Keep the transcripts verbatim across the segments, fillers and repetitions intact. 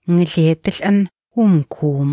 ngletel an umkum.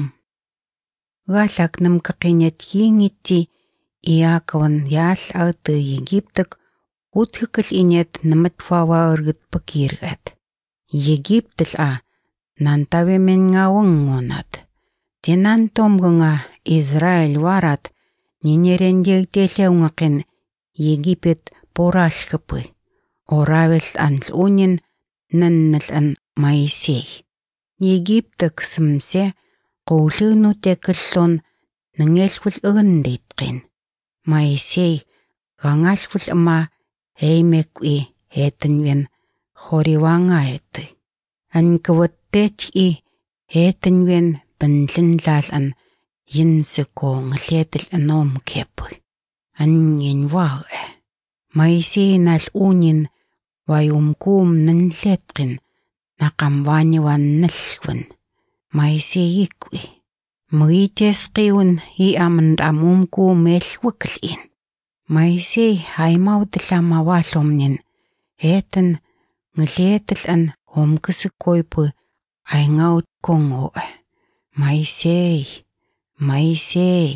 Galak nam kakinyat yingiti iakawan yal ate Egyptek uthukal inyat namatwawa urgut pakirgat. Egyptel a nantawe men ngawang ngonat. Tinantom nga Israel warat ninerendegtelia ngakin Egypet porashkapы. Oravel an lunin nannal an Maisei. Egyptek simse qawlunu tekallon nangelwul unditqin. Maisei gangalwul ama heimekwi hetinwen horiwanga eti. An kawattet i hetinwen banlinlal an yinsiko ngletel anom kepu. An yinwag e. Maisei nal unin wayumkum nanletqin nakamwani wan nalkwin. Maisei ikwi. Magites qiwin i amand amumkum elwaklin. Maisei haimawdla mawalomnin. Etan ngletel an omkisikoipu ay ngawt kongo e. Maisei, Maisei,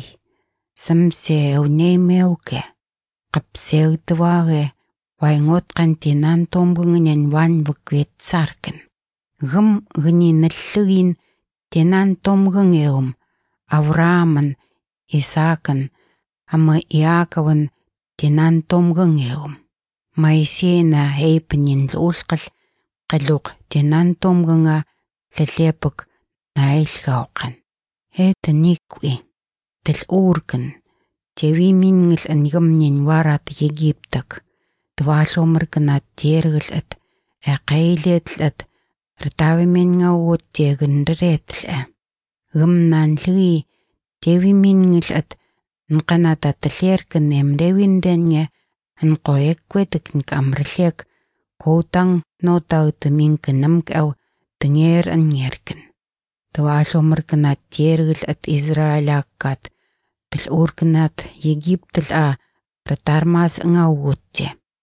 samse unemeuke. Kapsew tuwage waingot kan tinantombungin wan bukwet sarkin. Gum gani nalugin tinantombung eum. Avraman, Isakan, ama iakawan tinantombung eum. Maisei na heipanin lulkal qaluk tinantombunga lallepuk na ilgauqan. Eta nikwi, til urkan, tewi mingil an yumnin warat Egyptek. Dwalomerkan at tergil at aqailetl at rtawimin nga wot tegenderetl e. Gumnan lui tewi mingil at nqanata tlerkan emrewinden nge an qoekwetek nkamrlek kotang notaut minkan namkaw tenger an ngerkan. Dwalomerkan at tergil at Israelakat til urkanat Egyptel a ratarmas nga wotte.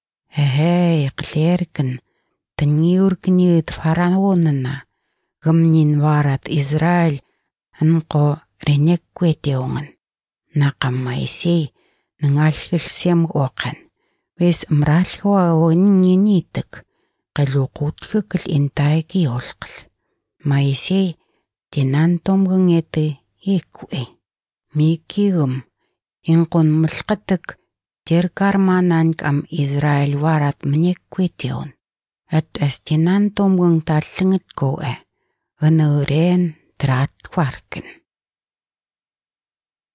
Ehey qlerkan tangiurknit faranonana gumnin warat Israel anqo renekweteongan. Naqam Maisei nangalshilsem oqan. Wes mralhwa wanginitek qaluqutkal intaiki olqal. Maisei tinantomgungete ikwe. Mikigum inqon mulqatak terkarmanan kam Israel warat mnekweteon. At as tinantomgung talingit ko e. Ganuren trat kwarkin.